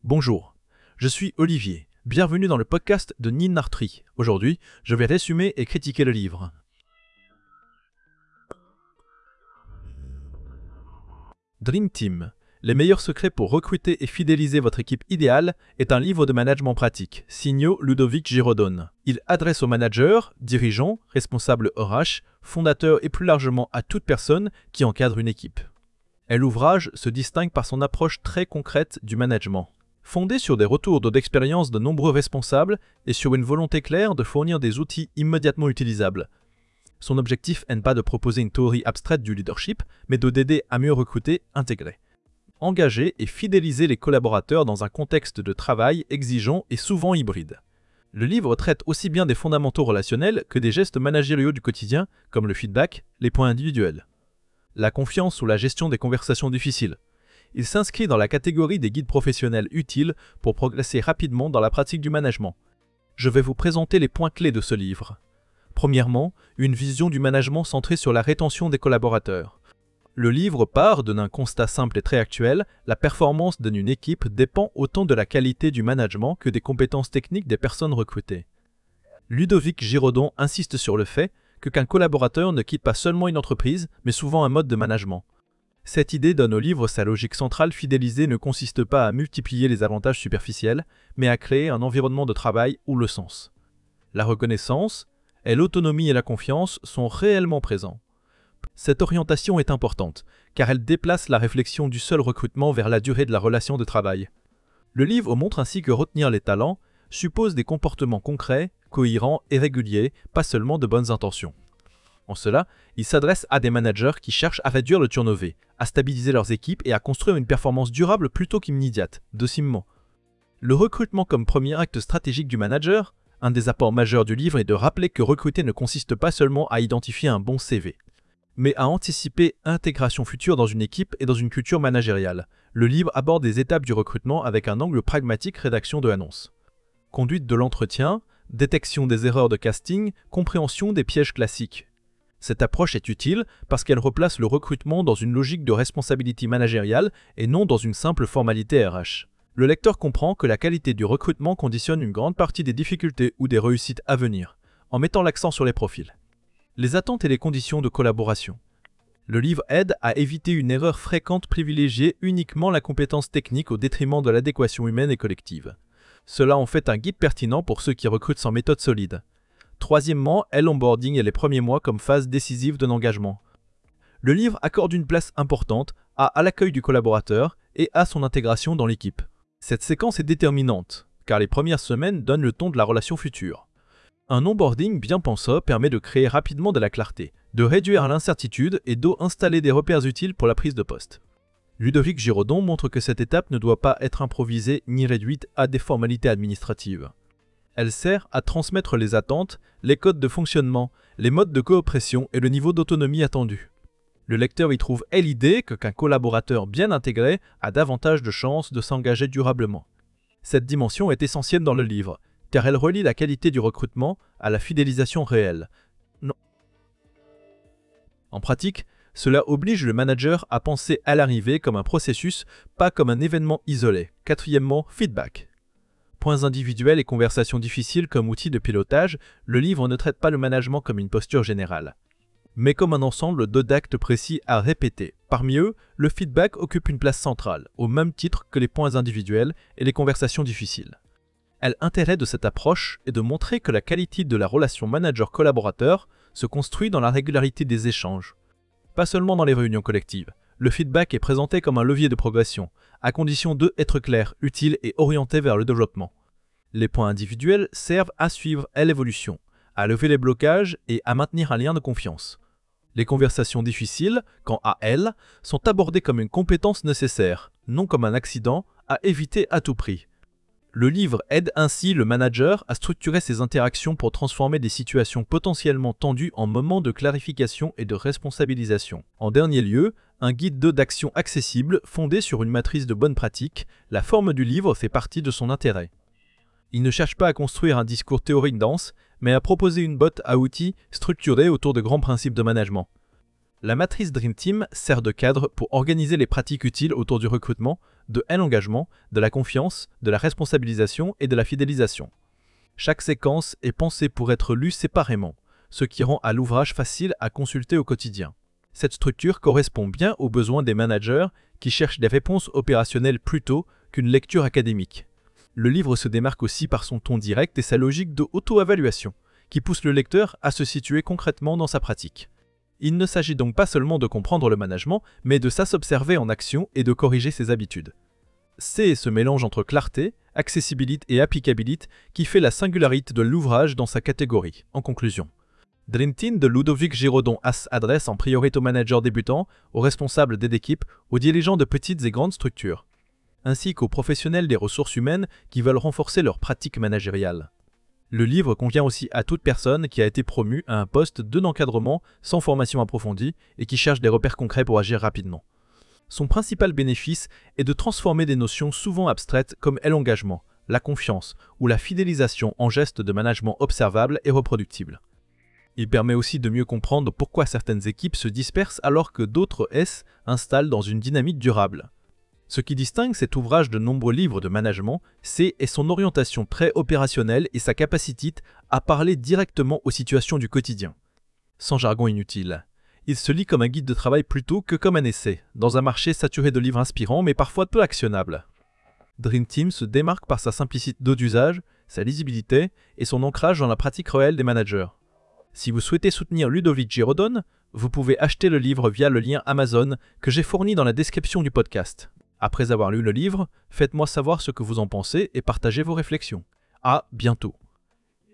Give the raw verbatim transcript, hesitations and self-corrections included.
Bonjour, je suis Olivier. Bienvenue dans le podcast de Neil Nartry. Aujourd'hui, je vais résumer et critiquer le livre. Dream Team, les meilleurs secrets pour recruter et fidéliser votre équipe idéale est un livre de management pratique, signé Ludovic Giraudoin. Il adresse aux managers, dirigeants, responsables R H, fondateurs et plus largement à toute personne qui encadre une équipe. Et l'ouvrage se distingue par son approche très concrète du management. Fondé sur des retours d'expérience de nombreux responsables et sur une volonté claire de fournir des outils immédiatement utilisables. Son objectif n'est pas de proposer une théorie abstraite du leadership, mais de d'aider à mieux recruter, intégrer, engager et fidéliser les collaborateurs dans un contexte de travail exigeant et souvent hybride. Le livre traite aussi bien des fondamentaux relationnels que des gestes managériaux du quotidien, comme le feedback, les points individuels, la confiance ou la gestion des conversations difficiles. Il s'inscrit dans la catégorie des guides professionnels utiles pour progresser rapidement dans la pratique du management. Je vais vous présenter les points clés de ce livre. Premièrement, une vision du management centrée sur la rétention des collaborateurs. Le livre part d'un constat simple et très actuel, la performance d'une équipe dépend autant de la qualité du management que des compétences techniques des personnes recrutées. Ludovic Giraudoin insiste sur le fait que qu'un collaborateur ne quitte pas seulement une entreprise, mais souvent un mode de management. Cette idée donne au livre sa logique centrale. Fidéliser ne consiste pas à multiplier les avantages superficiels, mais à créer un environnement de travail où le sens, la reconnaissance et l'autonomie et la confiance sont réellement présents. Cette orientation est importante, car elle déplace la réflexion du seul recrutement vers la durée de la relation de travail. Le livre montre ainsi que retenir les talents suppose des comportements concrets, cohérents et réguliers, pas seulement de bonnes intentions. En cela, il s'adresse à des managers qui cherchent à réduire le turnover, à stabiliser leurs équipes et à construire une performance durable plutôt qu'immédiate, docillement. Le recrutement comme premier acte stratégique du manager, un des apports majeurs du livre est de rappeler que recruter ne consiste pas seulement à identifier un bon C V, mais à anticiper intégration future dans une équipe et dans une culture managériale. Le livre aborde les étapes du recrutement avec un angle pragmatique, rédaction de annonces, conduite de l'entretien, détection des erreurs de casting, compréhension des pièges classiques. Cette approche est utile parce qu'elle replace le recrutement dans une logique de responsabilité managériale et non dans une simple formalité R H. Le lecteur comprend que la qualité du recrutement conditionne une grande partie des difficultés ou des réussites à venir, en mettant l'accent sur les profils, les attentes et les conditions de collaboration. Le livre aide à éviter une erreur fréquente, privilégier uniquement la compétence technique au détriment de l'adéquation humaine et collective. Cela en fait un guide pertinent pour ceux qui recrutent sans méthode solide. Troisièmement, est l'onboarding et les premiers mois comme phase décisive d'un engagement. Le livre accorde une place importante à, à l'accueil du collaborateur et à son intégration dans l'équipe. Cette séquence est déterminante, car les premières semaines donnent le ton de la relation future. Un onboarding bien pensé permet de créer rapidement de la clarté, de réduire l'incertitude et d'installer des repères utiles pour la prise de poste. Ludovic Giraudoin montre que cette étape ne doit pas être improvisée ni réduite à des formalités administratives. Elle sert à transmettre les attentes, les codes de fonctionnement, les modes de coopération et le niveau d'autonomie attendu. Le lecteur y trouve l'idée que qu'un collaborateur bien intégré a davantage de chances de s'engager durablement. Cette dimension est essentielle dans le livre, car elle relie la qualité du recrutement à la fidélisation réelle. Non. En pratique, cela oblige le manager à penser à l'arrivée comme un processus, pas comme un événement isolé. Quatrièmement, feedback. Points individuels et conversations difficiles comme outil de pilotage, le livre ne traite pas le management comme une posture générale, mais comme un ensemble de d'actes précis à répéter. Parmi eux, le feedback occupe une place centrale, au même titre que les points individuels et les conversations difficiles. L'intérêt de cette approche est de montrer que la qualité de la relation manager-collaborateur se construit dans la régularité des échanges, pas seulement dans les réunions collectives. Le feedback est présenté comme un levier de progression, à condition de être clair, utile et orienté vers le développement. Les points individuels servent à suivre l'évolution, à lever les blocages et à maintenir un lien de confiance. Les conversations difficiles, quant à elles, sont abordées comme une compétence nécessaire, non comme un accident à éviter à tout prix. Le livre aide ainsi le manager à structurer ses interactions pour transformer des situations potentiellement tendues en moments de clarification et de responsabilisation. En dernier lieu, un guide d'action accessible fondé sur une matrice de bonnes pratiques, la forme du livre fait partie de son intérêt. Il ne cherche pas à construire un discours théorique dense, mais à proposer une boîte à outils structurée autour de grands principes de management. La matrice Dream Team sert de cadre pour organiser les pratiques utiles autour du recrutement, de l'engagement, de la confiance, de la responsabilisation et de la fidélisation. Chaque séquence est pensée pour être lue séparément, ce qui rend à l'ouvrage facile à consulter au quotidien. Cette structure correspond bien aux besoins des managers qui cherchent des réponses opérationnelles plutôt qu'une lecture académique. Le livre se démarque aussi par son ton direct et sa logique de auto-évaluation, qui pousse le lecteur à se situer concrètement dans sa pratique. Il ne s'agit donc pas seulement de comprendre le management, mais de s'observer en action et de corriger ses habitudes. C'est ce mélange entre clarté, accessibilité et applicabilité qui fait la singularité de l'ouvrage dans sa catégorie. En conclusion, Dream Team de Ludovic Giraudon s'adresse en priorité aux managers débutants, aux responsables d'aide d'équipe, aux dirigeants de petites et grandes structures, ainsi qu'aux professionnels des ressources humaines qui veulent renforcer leur pratique managériale. Le livre convient aussi à toute personne qui a été promue à un poste d'encadrement sans formation approfondie et qui cherche des repères concrets pour agir rapidement. Son principal bénéfice est de transformer des notions souvent abstraites comme l'engagement, la confiance ou la fidélisation en gestes de management observables et reproductibles. Il permet aussi de mieux comprendre pourquoi certaines équipes se dispersent alors que d'autres s'installent dans une dynamique durable. Ce qui distingue cet ouvrage de nombreux livres de management, c'est son orientation très opérationnelle et sa capacité à parler directement aux situations du quotidien. Sans jargon inutile. Il se lit comme un guide de travail plutôt que comme un essai, dans un marché saturé de livres inspirants mais parfois peu actionnables. Dream Team se démarque par sa simplicité d'usage, sa lisibilité et son ancrage dans la pratique réelle des managers. Si vous souhaitez soutenir Ludovic Giraudon, vous pouvez acheter le livre via le lien Amazon que j'ai fourni dans la description du podcast. Après avoir lu le livre, faites-moi savoir ce que vous en pensez et partagez vos réflexions. À bientôt.